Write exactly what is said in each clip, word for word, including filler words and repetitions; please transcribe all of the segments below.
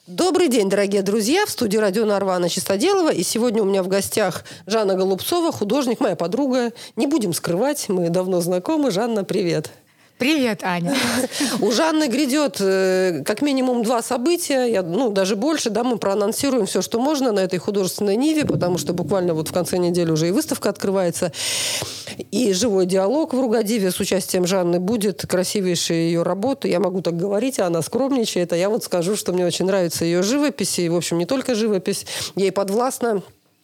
Добрый день, дорогие друзья. В студии радио Нарва Анна Чистоделова. И сегодня у меня в гостях Жанна Голубцова, художник, моя подруга. Не будем скрывать, мы давно знакомы. Жанна, привет. Привет, Аня. У Жанны грядет э, как минимум два события, я, ну, даже больше, да, мы проанонсируем все, что можно на этой художественной ниве, потому что буквально вот в конце недели уже и выставка открывается, и живой диалог в Ругадиве с участием Жанны будет, красивейшая ее работа, я могу так говорить, а она скромничает, а я вот скажу, что мне очень нравится ее живопись, и, в общем, не только живопись, ей подвластна.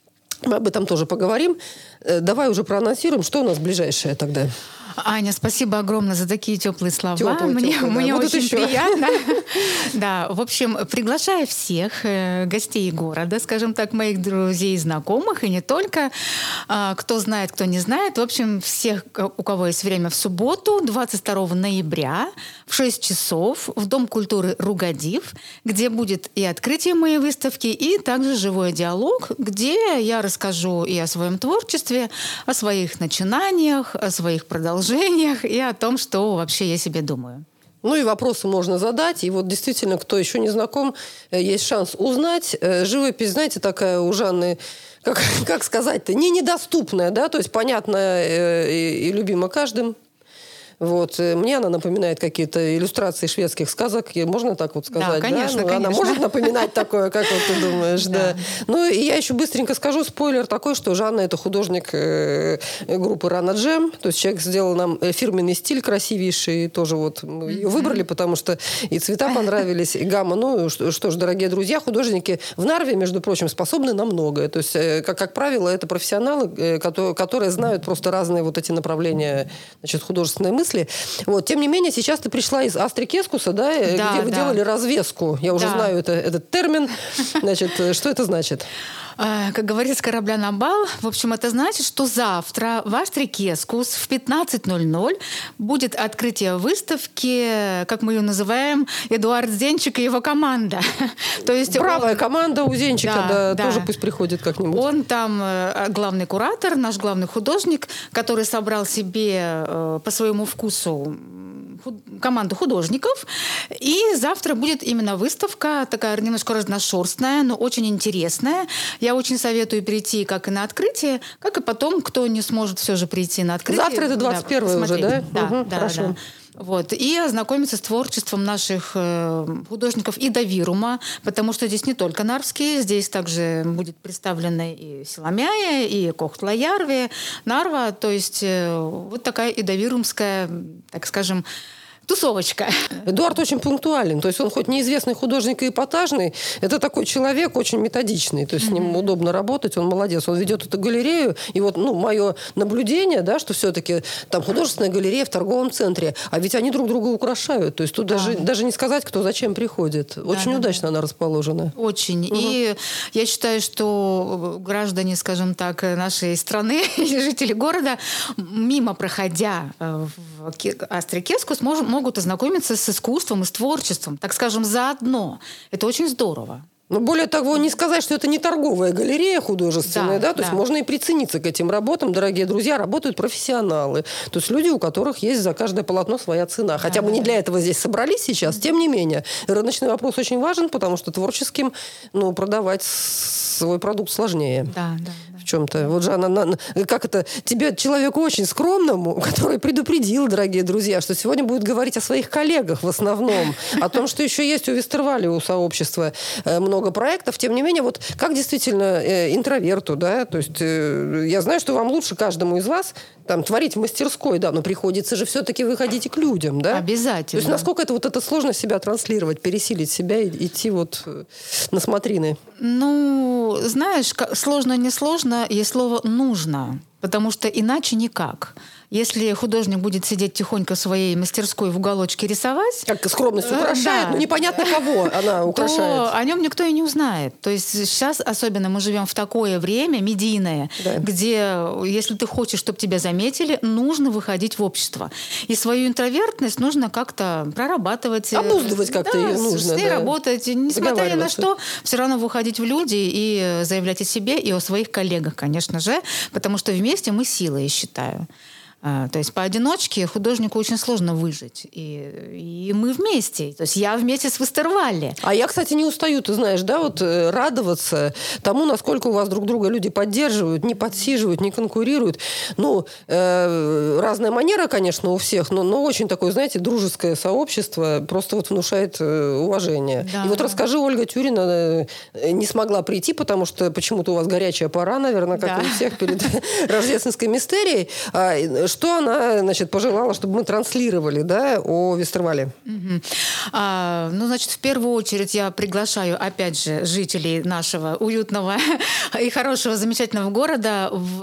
Мы об этом тоже поговорим. Давай уже проанонсируем, что у нас ближайшее тогда. Аня, спасибо огромное за такие теплые слова. Теплые, мне теплые, мне да. очень еще. приятно. Да, в общем, приглашаю всех э, гостей города, скажем так, моих друзей и знакомых, и не только, э, кто знает, кто не знает. В общем, всех, у кого есть время, в субботу, двадцать второго ноября в шесть часов в Дом культуры Ругадив, где будет и открытие моей выставки, и также живой диалог, где я расскажу и о своем творчестве, о своих начинаниях, о своих продолжениях, и о том, что вообще я себе думаю. Ну и вопросы можно задать. И вот действительно, кто еще не знаком, есть шанс узнать. Живопись, знаете, такая у Жанны, как, как сказать-то, не недоступная, да, то есть понятная и, и любима каждым. Вот. Мне она напоминает какие-то иллюстрации шведских сказок. Можно так вот сказать? Да, конечно, да? Ну, конечно. Она может напоминать такое, как вот ты думаешь? Да. Ну, и я еще быстренько скажу спойлер такой, что Жанна – это художник группы Rana Jam. То есть человек сделал нам фирменный стиль красивейший. Тоже вот мы ее выбрали, потому что и цвета понравились, и гамма. Ну, что, что ж, дорогие друзья, художники в Нарве, между прочим, способны на многое. То есть, как, как правило, это профессионалы, которые, которые знают просто разные вот эти направления, значит, художественной мысли. Вот. Тем не менее, сейчас ты пришла из Астрикескуса, да, да, где вы да. делали развеску. Я уже да. знаю это, этот термин. Значит, что это значит? Как говорится, с корабля на бал. В общем, это значит, что завтра в Астрикескус в пятнадцать ноль ноль будет открытие выставки, как мы ее называем, Эдуард Зенчик и его команда. То есть Бравая он... команда у Зенчика, да, да, да, тоже пусть приходит как-нибудь. Он там главный куратор, наш главный художник, который собрал себе по своему вкусу команду художников. И завтра будет именно выставка, такая немножко разношерстная, но очень интересная. Я очень советую прийти как и на открытие, как и потом, кто не сможет все же прийти на открытие. Завтра это двадцать первое да, уже, да? Да, угу, да, хорошо. да. Вот. И ознакомиться с творчеством наших э, художников и Давирума, потому что здесь не только нарвские, здесь также будет представлена и Силамяя, и Кохтла-Ярви, Нарва, то есть э, вот такая и давирумская, так скажем, тусовочка. Эдуард очень пунктуален. То есть он хоть неизвестный художник и эпатажный, это такой человек очень методичный. То есть mm-hmm. с ним удобно работать, он молодец. Он ведет эту галерею. И вот ну, мое наблюдение, да, что все-таки там художественная галерея в торговом центре. А ведь они друг друга украшают. То есть тут да. даже, даже не сказать, кто зачем приходит. Очень да, удачно да. она расположена. Очень. Угу. И я считаю, что граждане, скажем так, нашей страны, жители города, мимо проходя в Астрикескус, могут могут ознакомиться с искусством и с творчеством, так скажем, заодно. Это очень здорово. Но более того, не сказать, что это не торговая галерея художественная, да, да? то да. есть можно и прицениться к этим работам. Дорогие друзья, работают профессионалы. То есть люди, у которых есть за каждое полотно своя цена. Хотя да, мы не для этого здесь собрались сейчас, тем не менее. Рыночный вопрос очень важен, потому что творческим ну, продавать свой продукт сложнее. Да, да. В чем-то. Вот же она, как это, тебе, человеку очень скромному, который предупредил, дорогие друзья, что сегодня будет говорить о своих коллегах в основном, о том, что еще есть у Вестервале, у сообщества много проектов. Тем не менее, вот как действительно интроверту, да, то есть я знаю, что вам лучше каждому из вас там творить в мастерской, да, но приходится же все-таки выходить к людям, да? Обязательно. То есть насколько это вот это сложно себя транслировать, пересилить себя и идти вот на смотрины? Ну, знаешь, сложно не сложно, есть слово «нужно», потому что иначе никак. Если художник будет сидеть тихонько в своей мастерской в уголочке рисовать... Как скромность украшает, да, ну непонятно кого она украшает. То о нем никто и не узнает. То есть сейчас особенно мы живем в такое время медийное, да. где, если ты хочешь, чтобы тебя заметили, нужно выходить в общество. И свою интровертность нужно как-то прорабатывать. Обуздывать как-то да, ее нужно. С ней да. работать. Несмотря ни на что, все равно выходить в люди и заявлять о себе, и о своих коллегах, конечно же, потому что вместе мы сила, я считаю. То есть поодиночке художнику очень сложно выжить. И, и мы вместе. То есть я вместе с Вестервалли. А я, кстати, не устаю, ты знаешь, да, вот радоваться тому, насколько у вас друг друга люди поддерживают, не подсиживают, не конкурируют. Ну, э, разная манера, конечно, у всех, но, но очень такое, знаете, дружеское сообщество просто вот внушает э, уважение. Да. И вот расскажи, Ольга Тюрина э, не смогла прийти, потому что почему-то у вас горячая пора, наверное, как да. и у всех перед рождественской мистерией. Что она, значит, пожелала, чтобы мы транслировали, да, о Вестервале? Угу. А, ну, значит, в первую очередь я приглашаю, опять же, жителей нашего уютного и хорошего, замечательного города в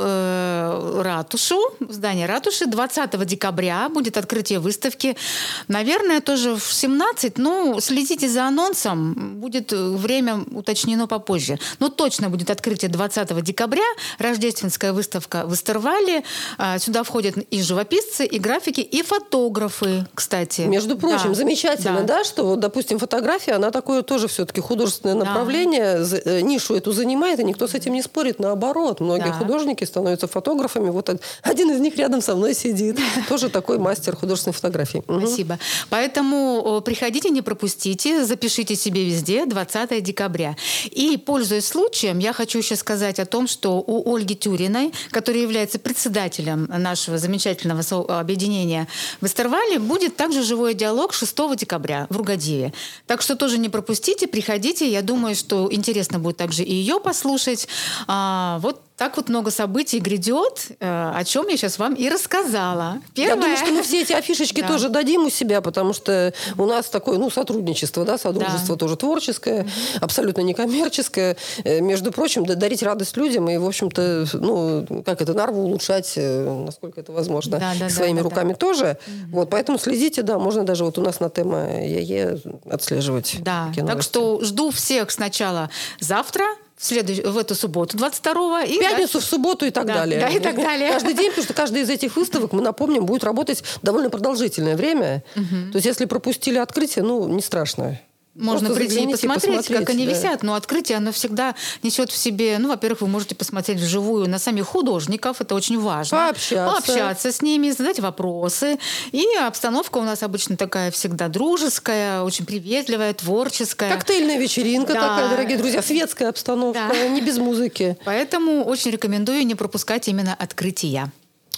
э, ратушу, в здание ратуши. двадцатого декабря будет открытие выставки. Наверное, тоже в семнадцать. Ну, следите за анонсом. Будет время уточнено попозже. Но точно будет открытие двадцатого декабря. Рождественская выставка в Вестервале. А, сюда входят и живописцы, и графики, и фотографы, кстати. Между прочим, да. замечательно, да. да, что, вот, допустим, фотография, она такое тоже все-таки художественное направление, да. нишу эту занимает, и никто с этим не спорит. Наоборот, многие да. художники становятся фотографами. Вот один из них рядом со мной сидит. Тоже такой мастер художественной фотографии. Спасибо. Поэтому приходите, не пропустите, запишите себе везде двадцатого декабря. И, пользуясь случаем, я хочу еще сказать о том, что у Ольги Тюриной, которая является председателем нашего замечательного объединения в Вестервале, будет также живой диалог шестого декабря в Ругадиеве. Так что тоже не пропустите, приходите. Я думаю, что интересно будет также и ее послушать. А, вот так вот много событий грядет, о чем я сейчас вам и рассказала. Первое... Я думаю, что мы все эти афишечки да. тоже дадим у себя, потому что у нас такое, ну, сотрудничество, да, сотрудничество да. тоже творческое, mm-hmm. абсолютно некоммерческое. Между прочим, дарить радость людям и, в общем-то, ну, как это, нарву улучшать, насколько это возможно, да, да, своими да, руками да. тоже. Mm-hmm. Вот, поэтому следите, да, можно даже вот у нас на тема ЕЕ отслеживать. Да, так что жду всех сначала завтра, В, следующ... в эту субботу, двадцать второго. И в пятницу, дальше... в субботу и так да, далее. Да, и так далее. Каждый день, потому что каждая из этих выставок, мы напомним, будет работать довольно продолжительное время. Угу. То есть, если пропустили открытие, ну, не страшно. Можно Просто прийти и посмотреть, посмотреть, как они да. висят. Но открытие, оно всегда несет в себе... Ну, во-первых, вы можете посмотреть вживую на самих художников. Это очень важно. Пообщаться. Пообщаться с ними, задать вопросы. И обстановка у нас обычно такая всегда дружеская, очень приветливая, творческая. Коктейльная вечеринка да. такая, дорогие друзья. Светская обстановка, да. не без музыки. Поэтому очень рекомендую не пропускать именно открытия.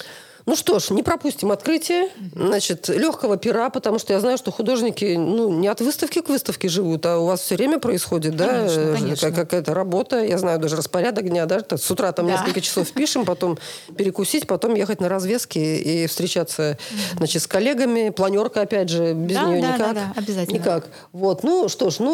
Ну что ж, не пропустим открытие. Значит, легкого пера, потому что я знаю, что художники ну, не от выставки к выставке живут, а у вас все время происходит, конечно, да, конечно. какая-то работа. Я знаю даже распорядок дня, да, с утра там да. несколько часов пишем, потом перекусить, потом ехать на развески и встречаться, значит, с коллегами. Планерка, опять же, без да, нее да, никак. Да, да, обязательно. Никак. Вот, ну что ж, ну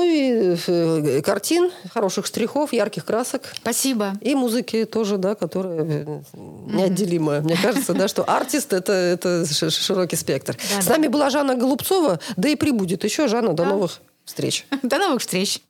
и картин, хороших штрихов, ярких красок. Спасибо. И музыки тоже, да, которая неотделимая. Мне кажется, да, что артист это, это широкий спектр. Да, С да. нами была Жанна Голубцова, да и прибудет еще. Жанна, до да. новых встреч. До новых встреч.